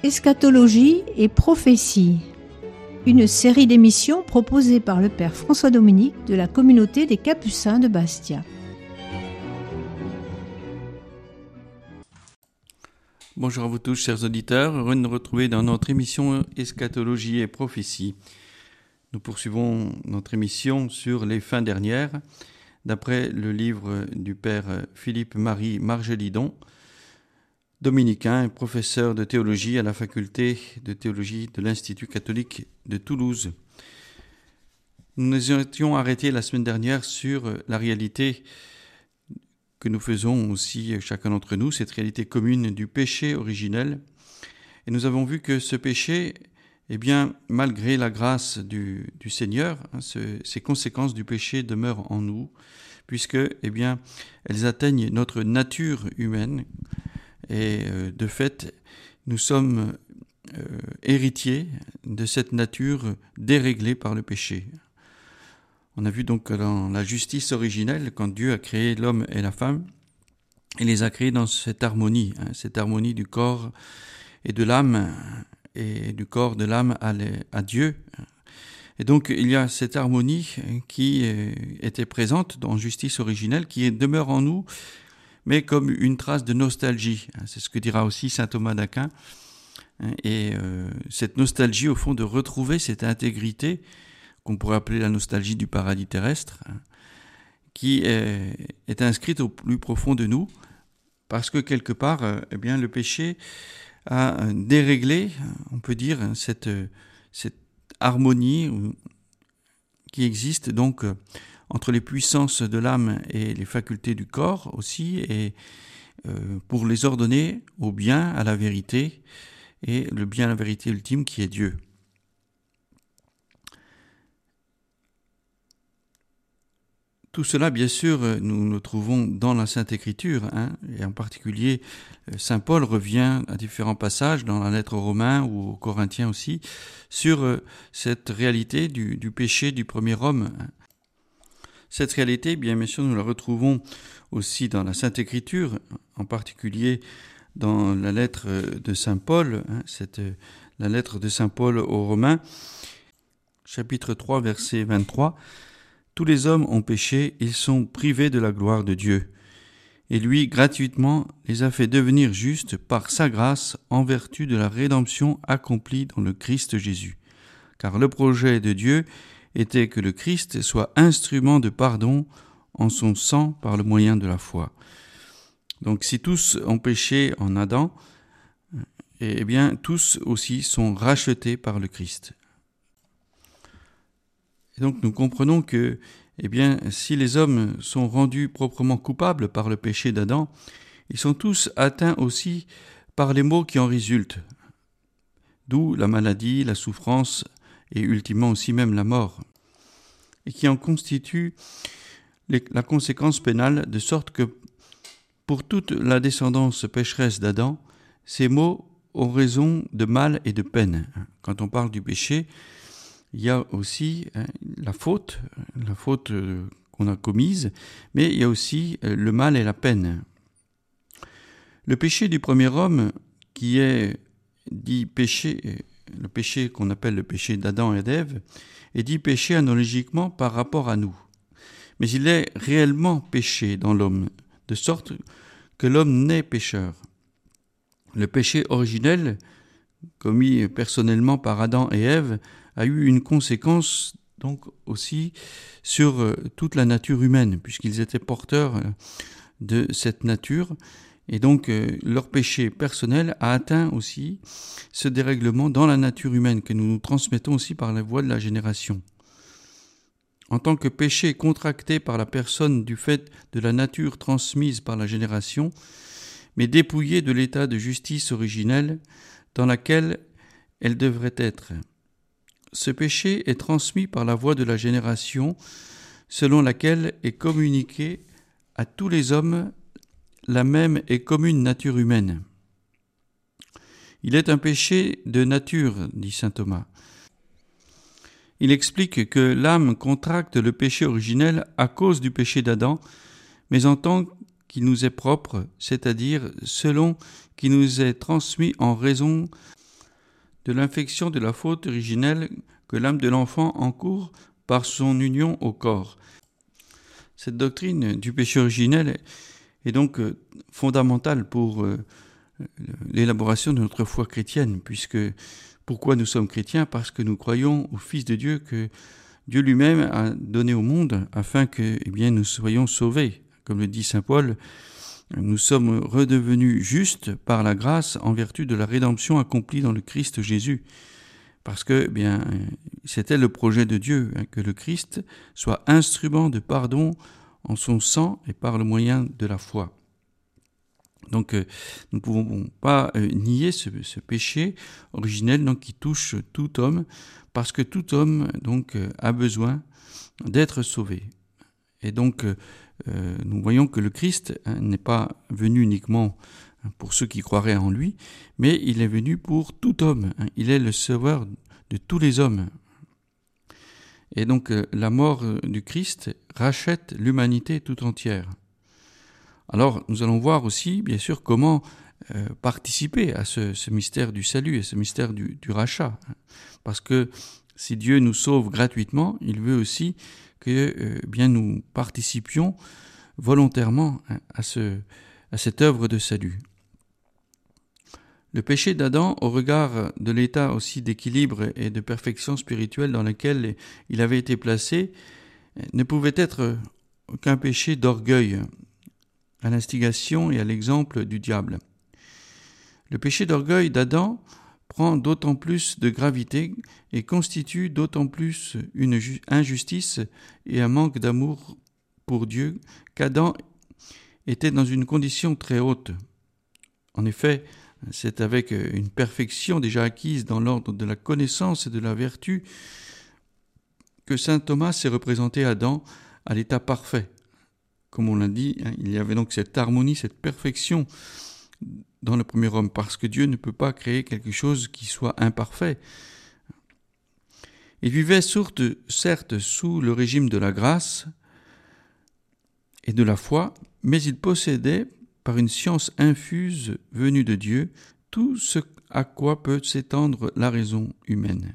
Eschatologie et prophétie, une série d'émissions proposée par le Père François Dominique de la communauté des Capucins de Bastia. Bonjour à vous tous, chers auditeurs, heureux de nous retrouver dans notre émission Eschatologie et prophétie. Nous poursuivons notre émission sur les fins dernières, d'après le livre du Père Philippe-Marie Margelidon, dominicain et professeur de théologie à la faculté de théologie de l'Institut catholique de Toulouse. Nous nous étions arrêtés la semaine dernière sur la réalité que nous faisons aussi chacun d'entre nous, cette réalité commune du péché originel. Et nous avons vu que ce péché, malgré la grâce du Seigneur, ces conséquences du péché demeurent en nous, puisque, elles atteignent notre nature humaine. Et de fait, nous sommes héritiers de cette nature déréglée par le péché. On a vu donc que dans la justice originelle, quand Dieu a créé l'homme et la femme, il les a créés dans cette harmonie du corps et de l'âme, et du corps de l'âme à Dieu. Et donc il y a cette harmonie qui était présente dans la justice originelle, qui demeure en nous, mais comme une trace de nostalgie. C'est ce que dira aussi saint Thomas d'Aquin. Et cette nostalgie, au fond, de retrouver cette intégrité, qu'on pourrait appeler la nostalgie du paradis terrestre, qui est inscrite au plus profond de nous, parce que quelque part, le péché a déréglé, on peut dire, cette harmonie qui existe donc entre les puissances de l'âme et les facultés du corps aussi, et pour les ordonner au bien, à la vérité, et le bien, la vérité ultime qui est Dieu. Tout cela, bien sûr, nous le trouvons dans la Sainte Écriture, et en particulier, saint Paul revient à différents passages dans la lettre aux Romains ou aux Corinthiens aussi, sur cette réalité du péché du premier homme. Cette réalité, bien sûr, nous la retrouvons aussi dans la Sainte Écriture, en particulier dans la lettre de saint Paul, la lettre de saint Paul aux Romains, chapitre 3, verset 23. « Tous les hommes ont péché, ils sont privés de la gloire de Dieu. Et lui, gratuitement, les a fait devenir justes par sa grâce en vertu de la rédemption accomplie dans le Christ Jésus. Car le projet de Dieu était que le Christ soit instrument de pardon en son sang par le moyen de la foi. » Donc si tous ont péché en Adam, tous aussi sont rachetés par le Christ. Et donc nous comprenons que si les hommes sont rendus proprement coupables par le péché d'Adam, ils sont tous atteints aussi par les maux qui en résultent, d'où la maladie, la souffrance et ultimement aussi même la mort, et qui en constituent la conséquence pénale, de sorte que pour toute la descendance pécheresse d'Adam, ces maux ont raison de mal et de peine. Quand on parle du péché, il y a aussi la faute qu'on a commise, mais il y a aussi le mal et la peine. Le péché du premier homme, qui est dit péché, le péché qu'on appelle le péché d'Adam et d'Ève, est dit péché analogiquement par rapport à nous. Mais il est réellement péché dans l'homme, de sorte que l'homme naît pécheur. Le péché originel, commis personnellement par Adam et Ève, a eu une conséquence donc aussi sur toute la nature humaine, puisqu'ils étaient porteurs de cette nature, et donc leur péché personnel a atteint aussi ce dérèglement dans la nature humaine que nous transmettons aussi par la voie de la génération. En tant que péché contracté par la personne du fait de la nature transmise par la génération, mais dépouillé de l'état de justice originelle dans laquelle elle devrait être. Ce péché est transmis par la voie de la génération, selon laquelle est communiquée à tous les hommes la même et commune nature humaine. Il est un péché de nature, dit saint Thomas. Il explique que l'âme contracte le péché originel à cause du péché d'Adam, mais en tant qui nous est propre, c'est-à-dire selon qui nous est transmis en raison de l'infection de la faute originelle que l'âme de l'enfant encourt par son union au corps. Cette doctrine du péché originel est donc fondamentale pour l'élaboration de notre foi chrétienne, puisque pourquoi nous sommes chrétiens? Parce que nous croyons au Fils de Dieu que Dieu lui-même a donné au monde afin que nous soyons sauvés. Comme le dit saint Paul, nous sommes redevenus justes par la grâce en vertu de la rédemption accomplie dans le Christ Jésus. Parce que c'était le projet de Dieu, que le Christ soit instrument de pardon en son sang et par le moyen de la foi. Donc nous ne pouvons pas nier ce péché originel qui touche tout homme, parce que tout homme a besoin d'être sauvé. Et donc nous voyons que le Christ n'est pas venu uniquement pour ceux qui croiraient en lui, mais il est venu pour tout homme. Il est le sauveur de tous les hommes. Et donc la mort du Christ rachète l'humanité tout entière. Alors nous allons voir aussi, bien sûr, comment participer à ce mystère du salut et ce mystère du rachat. Parce que si Dieu nous sauve gratuitement, il veut aussi que nous participions volontairement à cette œuvre de salut. Le péché d'Adam, au regard de l'état aussi d'équilibre et de perfection spirituelle dans lequel il avait été placé, ne pouvait être qu'un péché d'orgueil, à l'instigation et à l'exemple du diable. Le péché d'orgueil d'Adam prend d'autant plus de gravité et constitue d'autant plus une injustice et un manque d'amour pour Dieu qu'Adam était dans une condition très haute. En effet, c'est avec une perfection déjà acquise dans l'ordre de la connaissance et de la vertu que saint Thomas s'est représenté Adam à l'état parfait. Comme on l'a dit, il y avait donc cette harmonie, cette perfection dans le premier homme, parce que Dieu ne peut pas créer quelque chose qui soit imparfait. Il vivait certes sous le régime de la grâce et de la foi, mais il possédait, par une science infuse venue de Dieu, tout ce à quoi peut s'étendre la raison humaine.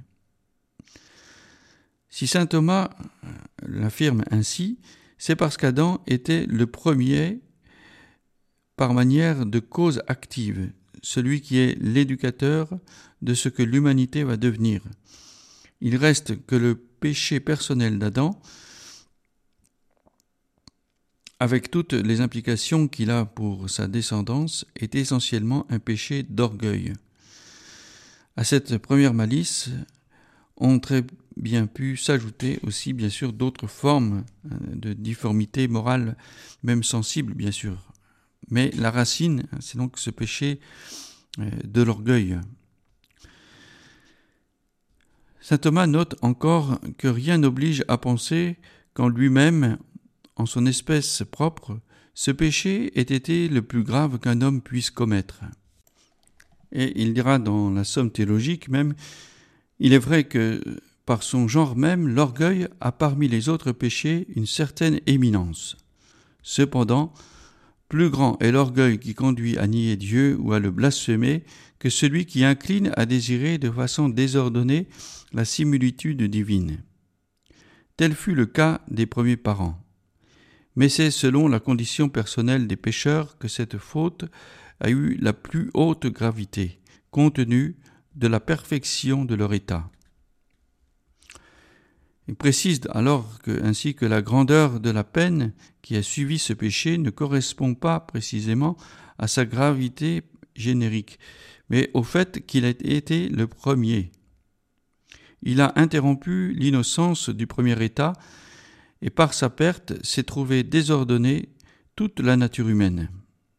Si saint Thomas l'affirme ainsi, c'est parce qu'Adam était le premier par manière de cause active, celui qui est l'éducateur de ce que l'humanité va devenir. Il reste que le péché personnel d'Adam, avec toutes les implications qu'il a pour sa descendance, est essentiellement un péché d'orgueil. À cette première malice ont très bien pu s'ajouter aussi, bien sûr, d'autres formes de difformité morale, même sensible, bien sûr. Mais la racine, c'est donc ce péché de l'orgueil. Saint Thomas note encore que rien n'oblige à penser qu'en lui-même, en son espèce propre, ce péché ait été le plus grave qu'un homme puisse commettre. Et il dira dans la Somme théologique même, il est vrai que par son genre même, l'orgueil a parmi les autres péchés une certaine éminence. Cependant, plus grand est l'orgueil qui conduit à nier Dieu ou à le blasphémer que celui qui incline à désirer de façon désordonnée la similitude divine. Tel fut le cas des premiers parents. Mais c'est selon la condition personnelle des pécheurs que cette faute a eu la plus haute gravité, compte tenu de la perfection de leur état. Il précise alors ainsi que la grandeur de la peine qui a suivi ce péché ne correspond pas précisément à sa gravité générique, mais au fait qu'il a été le premier. Il a interrompu l'innocence du premier état et par sa perte s'est trouvé désordonnée toute la nature humaine.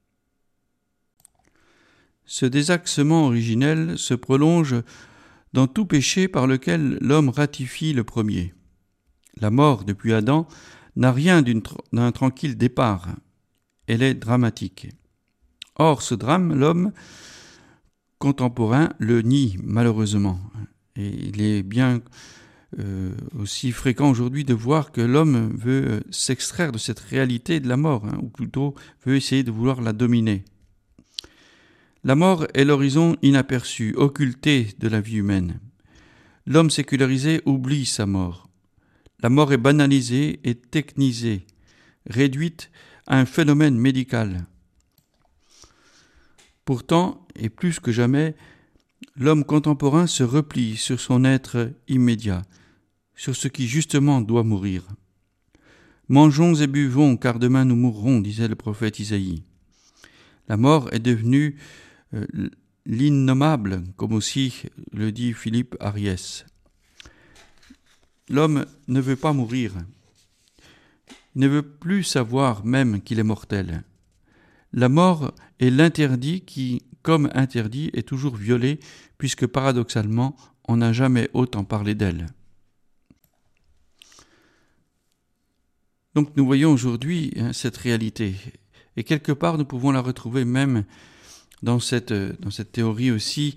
Ce désaxement originel se prolonge dans tout péché par lequel l'homme ratifie le premier. La mort depuis Adam n'a rien d'un tranquille départ. Elle est dramatique. Or, ce drame, l'homme contemporain le nie malheureusement. Et il est bien aussi fréquent aujourd'hui de voir que l'homme veut s'extraire de cette réalité de la mort, ou plutôt veut essayer de vouloir la dominer. La mort est l'horizon inaperçu, occulté de la vie humaine. L'homme sécularisé oublie sa mort. La mort est banalisée et technisée, réduite à un phénomène médical. Pourtant, et plus que jamais, l'homme contemporain se replie sur son être immédiat, sur ce qui justement doit mourir. « Mangeons et buvons, car demain nous mourrons », disait le prophète Isaïe. La mort est devenue l'innommable, comme aussi le dit Philippe Ariès. L'homme ne veut pas mourir. Il ne veut plus savoir même qu'il est mortel. La mort est l'interdit qui, comme interdit, est toujours violé, puisque paradoxalement, on n'a jamais autant parlé d'elle. Donc nous voyons aujourd'hui cette réalité. Et quelque part, nous pouvons la retrouver même dans cette théorie aussi,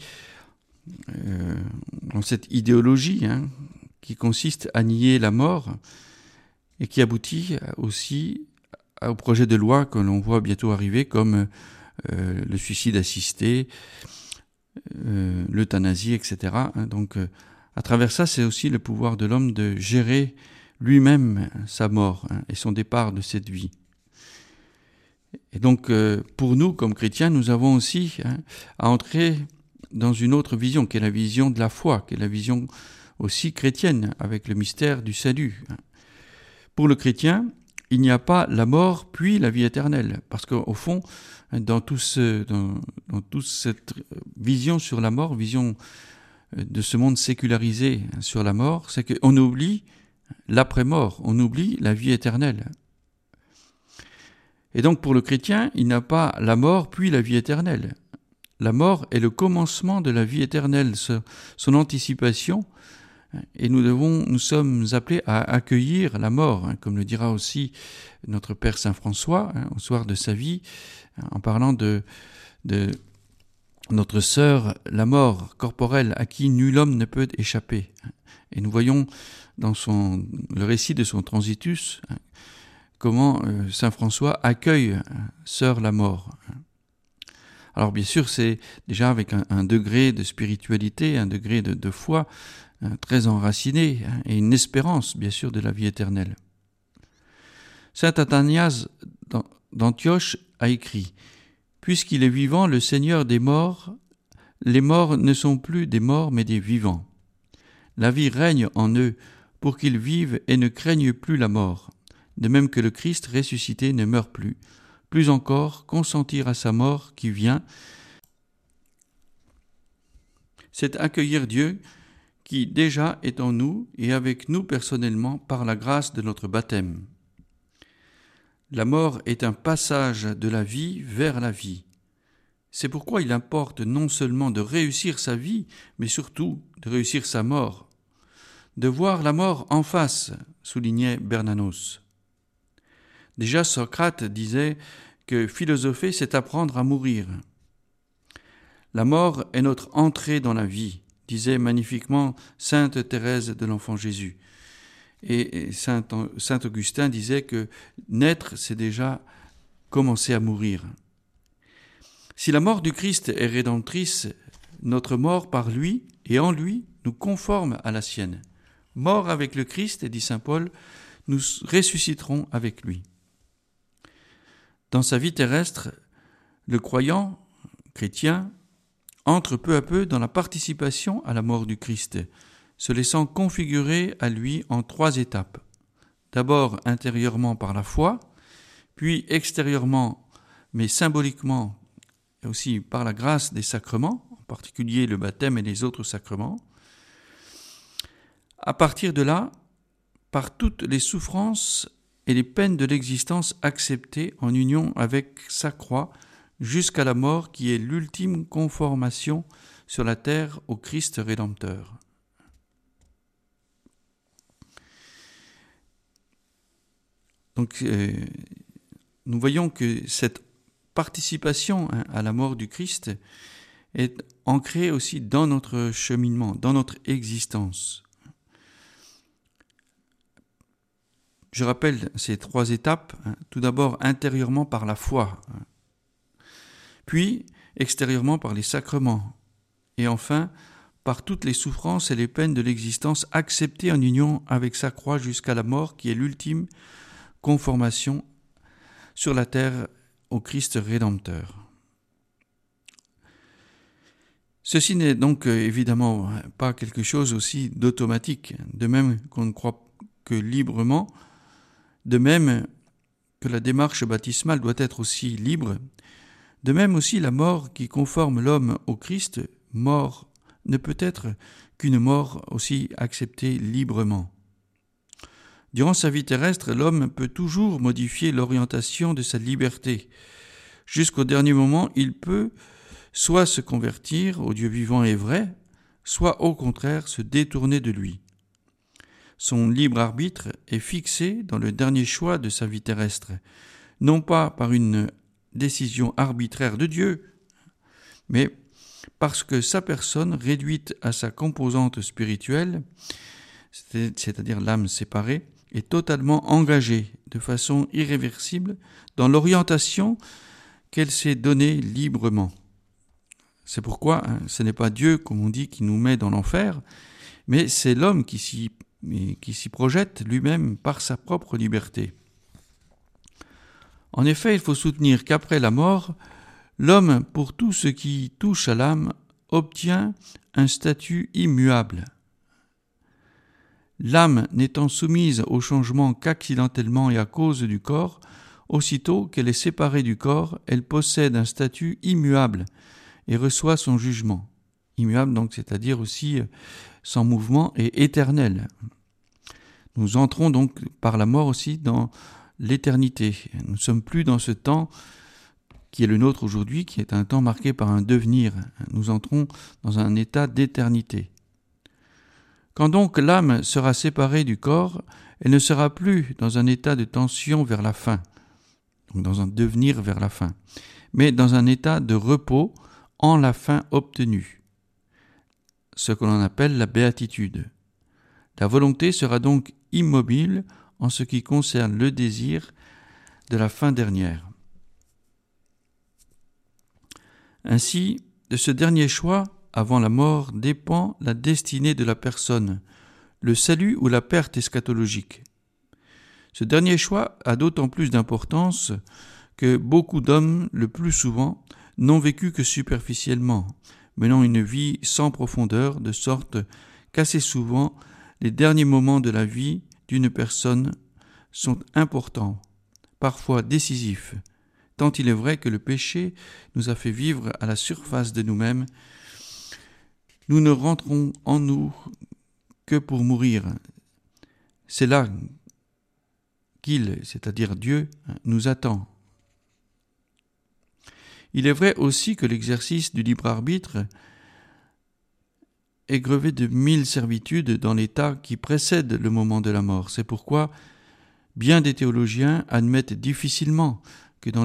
dans cette idéologie qui consiste à nier la mort et qui aboutit aussi au projet de loi que l'on voit bientôt arriver, comme le suicide assisté, l'euthanasie, etc. Donc, à travers ça, c'est aussi le pouvoir de l'homme de gérer lui-même sa mort et son départ de cette vie. Et donc, pour nous, comme chrétiens, nous avons aussi à entrer dans une autre vision, qui est la vision de la foi, qui est la vision aussi chrétienne, avec le mystère du salut. Pour le chrétien, il n'y a pas la mort puis la vie éternelle, parce qu'au fond, dans toute cette vision sur la mort, vision de ce monde sécularisé sur la mort, c'est qu'on oublie l'après-mort, on oublie la vie éternelle. Et donc pour le chrétien, il n'a pas la mort puis la vie éternelle. La mort est le commencement de la vie éternelle, son anticipation, et nous sommes appelés à accueillir la mort, comme le dira aussi notre Père Saint François au soir de sa vie, en parlant de notre sœur, la mort corporelle, à qui nul homme ne peut échapper. Et nous voyons dans le récit de son Transitus comment Saint François accueille sœur la mort. Alors bien sûr, c'est déjà avec un degré de spiritualité, un degré de foi très enraciné, et une espérance, bien sûr, de la vie éternelle. Saint Athanase d'Antioche a écrit « Puisqu'il est vivant, le Seigneur des morts, les morts ne sont plus des morts, mais des vivants. La vie règne en eux pour qu'ils vivent et ne craignent plus la mort, de même que le Christ ressuscité ne meurt plus. Plus encore, consentir à sa mort qui vient, c'est accueillir Dieu qui déjà est en nous et avec nous personnellement par la grâce de notre baptême. La mort est un passage de la vie vers la vie. C'est pourquoi il importe non seulement de réussir sa vie, mais surtout de réussir sa mort. De voir la mort en face, soulignait Bernanos. Déjà Socrate disait que philosopher, c'est apprendre à mourir. La mort est notre entrée dans la vie, disait magnifiquement Sainte Thérèse de l'Enfant Jésus. Et Saint Augustin disait que naître, c'est déjà commencer à mourir. Si la mort du Christ est rédemptrice, notre mort par lui et en lui nous conforme à la sienne. Mort avec le Christ, dit saint Paul, nous ressusciterons avec lui. Dans sa vie terrestre, le croyant chrétien entre peu à peu dans la participation à la mort du Christ, se laissant configurer à lui en 3 étapes. D'abord intérieurement par la foi, puis extérieurement, mais symboliquement, et aussi par la grâce des sacrements, en particulier le baptême et les autres sacrements. À partir de là, par toutes les souffrances et les peines de l'existence acceptées en union avec sa croix, jusqu'à la mort qui est l'ultime conformation sur la terre au Christ Rédempteur. Donc, nous voyons que cette participation à la mort du Christ est ancrée aussi dans notre cheminement, dans notre existence. Je rappelle ces 3 étapes. Tout d'abord, intérieurement par la foi. Puis, extérieurement par les sacrements, et enfin par toutes les souffrances et les peines de l'existence acceptées en union avec sa croix jusqu'à la mort qui est l'ultime conformation sur la terre au Christ Rédempteur. Ceci n'est donc évidemment pas quelque chose aussi d'automatique, de même qu'on ne croit que librement, de même que la démarche baptismale doit être aussi libre, de même aussi la mort qui conforme l'homme au Christ, mort ne peut être qu'une mort aussi acceptée librement. Durant sa vie terrestre, l'homme peut toujours modifier l'orientation de sa liberté. Jusqu'au dernier moment, il peut soit se convertir au Dieu vivant et vrai, soit au contraire se détourner de lui. Son libre arbitre est fixé dans le dernier choix de sa vie terrestre, non pas par une décision arbitraire de Dieu, mais parce que sa personne, réduite à sa composante spirituelle, c'est-à-dire l'âme séparée, est totalement engagée de façon irréversible dans l'orientation qu'elle s'est donnée librement. C'est pourquoi ce n'est pas Dieu, comme on dit, qui nous met dans l'enfer, mais c'est l'homme qui s'y projette lui-même par sa propre liberté. En effet, il faut soutenir qu'après la mort, l'homme, pour tout ce qui touche à l'âme, obtient un statut immuable. L'âme n'étant soumise au changement qu'accidentellement et à cause du corps, aussitôt qu'elle est séparée du corps, elle possède un statut immuable et reçoit son jugement. Immuable, donc, c'est-à-dire aussi sans mouvement et éternel. Nous entrons donc par la mort aussi dans l'éternité. Nous ne sommes plus dans ce temps qui est le nôtre aujourd'hui, qui est un temps marqué par un devenir. Nous entrons dans un état d'éternité. Quand donc l'âme sera séparée du corps, elle ne sera plus dans un état de tension vers la fin, donc dans un devenir vers la fin, mais dans un état de repos en la fin obtenue, ce que l'on appelle la béatitude. La volonté sera donc immobile en ce qui concerne le désir de la fin dernière. Ainsi, de ce dernier choix, avant la mort, dépend la destinée de la personne, le salut ou la perte eschatologique. Ce dernier choix a d'autant plus d'importance que beaucoup d'hommes, le plus souvent, n'ont vécu que superficiellement, menant une vie sans profondeur, de sorte qu'assez souvent, les derniers moments de la vie d'une personne sont importants, parfois décisifs, tant il est vrai que le péché nous a fait vivre à la surface de nous-mêmes. Nous ne rentrons en nous que pour mourir. C'est là qu'il, c'est-à-dire Dieu, nous attend. Il est vrai aussi que l'exercice du libre arbitre est grevé de 1000 servitudes dans l'état qui précède le moment de la mort. C'est pourquoi bien des théologiens admettent difficilement que dans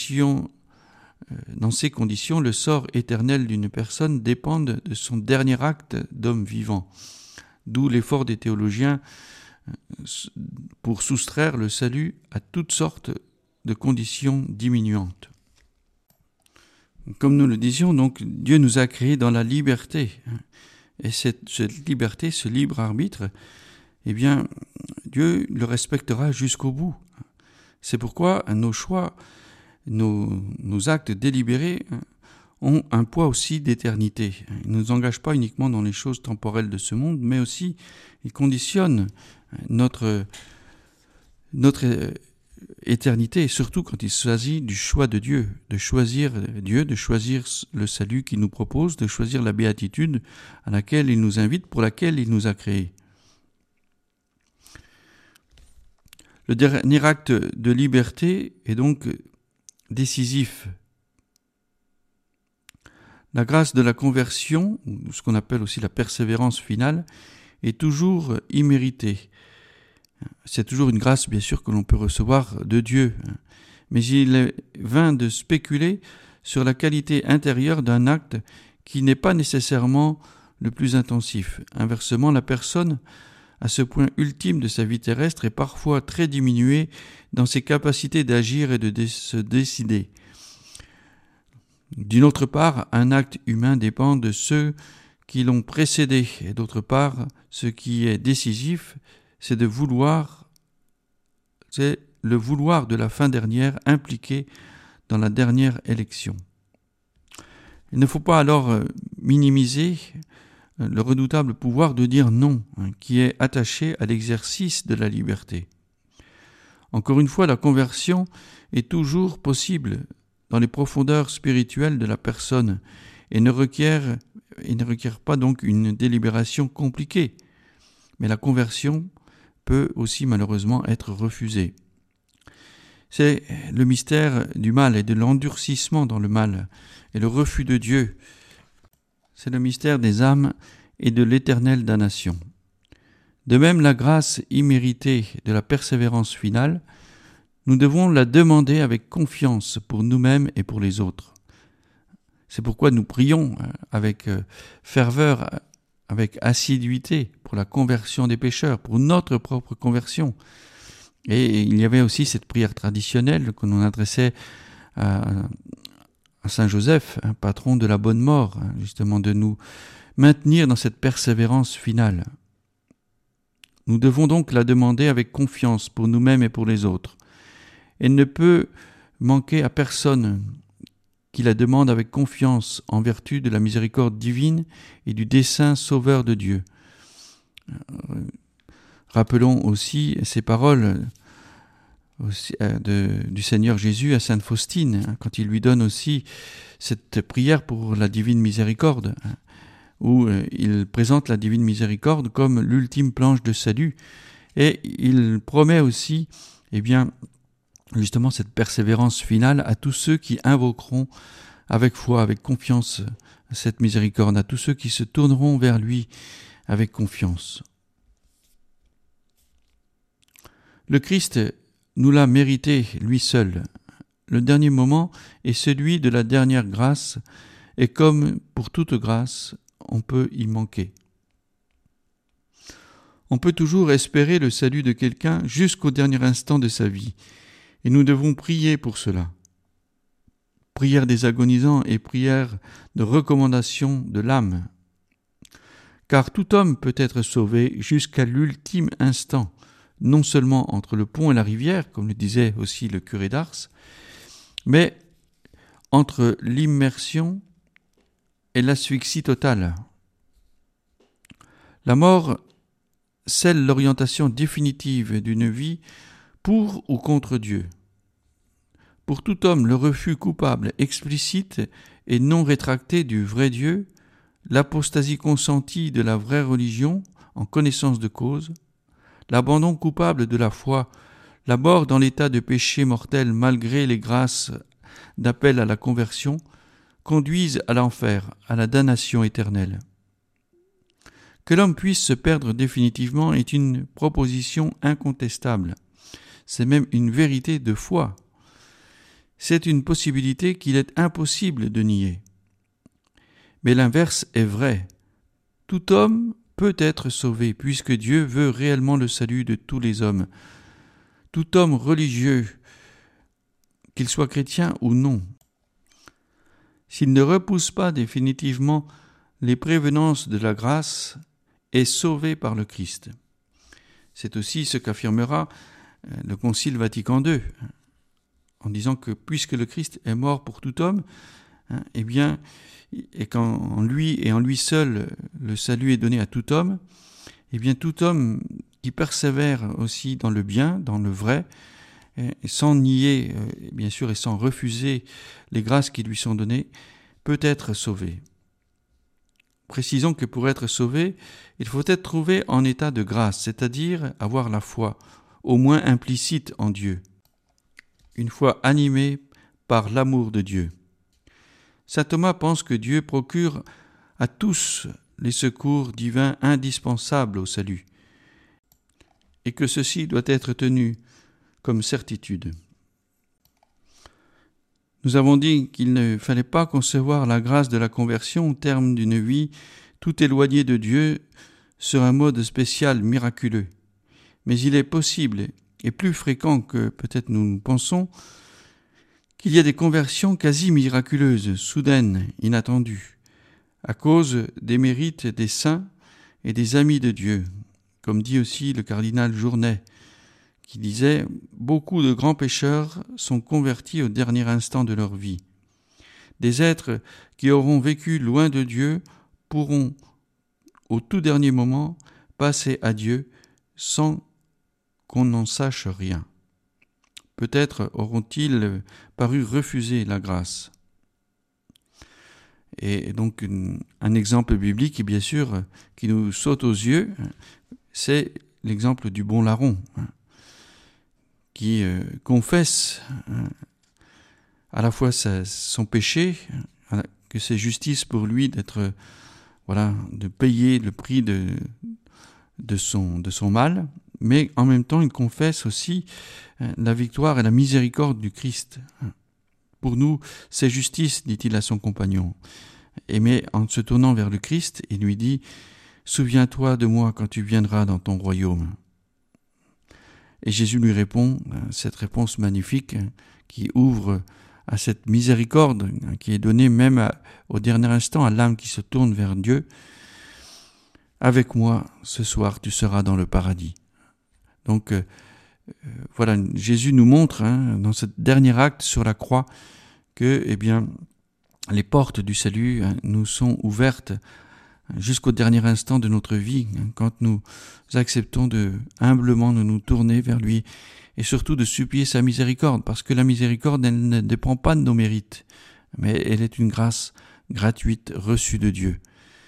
ces conditions, le sort éternel d'une personne dépende de son dernier acte d'homme vivant. D'où l'effort des théologiens pour soustraire le salut à toutes sortes de conditions diminuantes. Comme nous le disions, donc, Dieu nous a créés dans la liberté. Et cette liberté, ce libre arbitre, eh bien, Dieu le respectera jusqu'au bout. C'est pourquoi nos choix, nos actes délibérés ont un poids aussi d'éternité. Ils ne nous engagent pas uniquement dans les choses temporelles de ce monde, mais aussi ils conditionnent notre éternité, surtout quand il s'agit du choix de Dieu, de choisir le salut qu'il nous propose, de choisir la béatitude à laquelle il nous invite, pour laquelle il nous a créés. Le dernier acte de liberté est donc décisif. La grâce de la conversion, ou ce qu'on appelle aussi la persévérance finale, est toujours imméritée. C'est toujours une grâce, bien sûr, que l'on peut recevoir de Dieu. Mais il est vain de spéculer sur la qualité intérieure d'un acte qui n'est pas nécessairement le plus intensif. Inversement, la personne, à ce point ultime de sa vie terrestre, est parfois très diminuée dans ses capacités d'agir et de se décider. D'une autre part, un acte humain dépend de ceux qui l'ont précédé. Et d'autre part, ce qui est décisif, c'est le vouloir de la fin dernière impliqué dans la dernière élection. Il ne faut pas alors minimiser le redoutable pouvoir de dire non, qui est attaché à l'exercice de la liberté. Encore une fois, la conversion est toujours possible dans les profondeurs spirituelles de la personne et ne requiert pas donc une délibération compliquée. Mais la conversion peut aussi malheureusement être refusée. C'est le mystère du mal et de l'endurcissement dans le mal et le refus de Dieu. C'est le mystère des âmes et de l'éternelle damnation. De même, la grâce imméritée de la persévérance finale, nous devons la demander avec confiance pour nous-mêmes et pour les autres. C'est pourquoi nous prions avec ferveur, avec assiduité pour la conversion des pécheurs, pour notre propre conversion. Et il y avait aussi cette prière traditionnelle que l'on adressait à Saint Joseph, patron de la bonne mort, justement de nous maintenir dans cette persévérance finale. Nous devons donc la demander avec confiance pour nous-mêmes et pour les autres. Elle ne peut manquer à personne qui la demande avec confiance en vertu de la miséricorde divine et du dessein sauveur de Dieu. Rappelons aussi ces paroles du Seigneur Jésus à Sainte Faustine, quand il lui donne aussi cette prière pour la divine miséricorde, où il présente la divine miséricorde comme l'ultime planche de salut, et il promet aussi, justement cette persévérance finale à tous ceux qui invoqueront avec foi, avec confiance cette miséricorde, à tous ceux qui se tourneront vers lui avec confiance. Le Christ nous l'a mérité lui seul. Le dernier moment est celui de la dernière grâce, et comme pour toute grâce, on peut y manquer. On peut toujours espérer le salut de quelqu'un jusqu'au dernier instant de sa vie, et nous devons prier pour cela. Prière des agonisants et prière de recommandation de l'âme. Car tout homme peut être sauvé jusqu'à l'ultime instant, non seulement entre le pont et la rivière, comme le disait aussi le curé d'Ars, mais entre l'immersion et l'asphyxie totale. La mort scelle l'orientation définitive d'une vie pour ou contre Dieu. Pour tout homme, le refus coupable, explicite et non rétracté du vrai Dieu, l'apostasie consentie de la vraie religion en connaissance de cause, l'abandon coupable de la foi, la mort dans l'état de péché mortel malgré les grâces d'appel à la conversion, conduisent à l'enfer, à la damnation éternelle. Que l'homme puisse se perdre définitivement est une proposition incontestable. C'est même une vérité de foi. C'est une possibilité qu'il est impossible de nier. Mais l'inverse est vrai. Tout homme peut être sauvé, puisque Dieu veut réellement le salut de tous les hommes. Tout homme religieux, qu'il soit chrétien ou non, s'il ne repousse pas définitivement les prévenances de la grâce, est sauvé par le Christ. C'est aussi ce qu'affirmera le Concile Vatican II, en disant que puisque le Christ est mort pour tout homme, et qu'en lui et en lui seul le salut est donné à tout homme, tout homme qui persévère aussi dans le bien, dans le vrai, et sans nier, bien sûr, et sans refuser les grâces qui lui sont données, peut être sauvé. Précisons que pour être sauvé, il faut être trouvé en état de grâce, c'est-à-dire avoir la foi, au moins implicite en Dieu, une foi animée par l'amour de Dieu. Saint Thomas pense que Dieu procure à tous les secours divins indispensables au salut, et que ceci doit être tenu comme certitude. Nous avons dit qu'il ne fallait pas concevoir la grâce de la conversion au terme d'une vie tout éloignée de Dieu sur un mode spécial miraculeux. Mais il est possible, et plus fréquent que peut-être nous pensons, qu'il y a des conversions quasi miraculeuses, soudaines, inattendues, à cause des mérites des saints et des amis de Dieu, comme dit aussi le cardinal Journet, qui disait « Beaucoup de grands pécheurs sont convertis au dernier instant de leur vie. Des êtres qui auront vécu loin de Dieu pourront, au tout dernier moment, passer à Dieu sans qu'on n'en sache rien. Peut-être auront-ils paru refuser la grâce. » Et donc un exemple biblique, bien sûr, qui nous saute aux yeux, c'est l'exemple du bon larron, qui confesse à la fois son péché, que c'est justice pour lui d'être, de payer le prix de son mal, mais en même temps il confesse aussi la victoire et la miséricorde du Christ. Pour nous, c'est justice, dit-il à son compagnon. Mais en se tournant vers le Christ, il lui dit « Souviens-toi de moi quand tu viendras dans ton royaume. » Et Jésus lui répond, cette réponse magnifique qui ouvre à cette miséricorde qui est donnée même au dernier instant à l'âme qui se tourne vers Dieu. « Avec moi, ce soir, tu seras dans le paradis. » Donc, Jésus nous montre dans ce dernier acte sur la croix que, les portes du salut nous sont ouvertes jusqu'au dernier instant de notre vie, quand nous acceptons humblement de nous tourner vers lui et surtout de supplier sa miséricorde, parce que la miséricorde, elle ne dépend pas de nos mérites, mais elle est une grâce gratuite reçue de Dieu.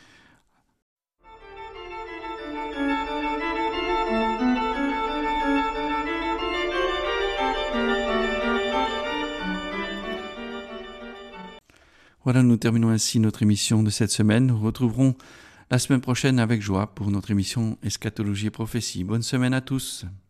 Voilà, nous terminons ainsi notre émission de cette semaine. Nous retrouverons la semaine prochaine avec joie pour notre émission Eschatologie et Prophétie. Bonne semaine à tous.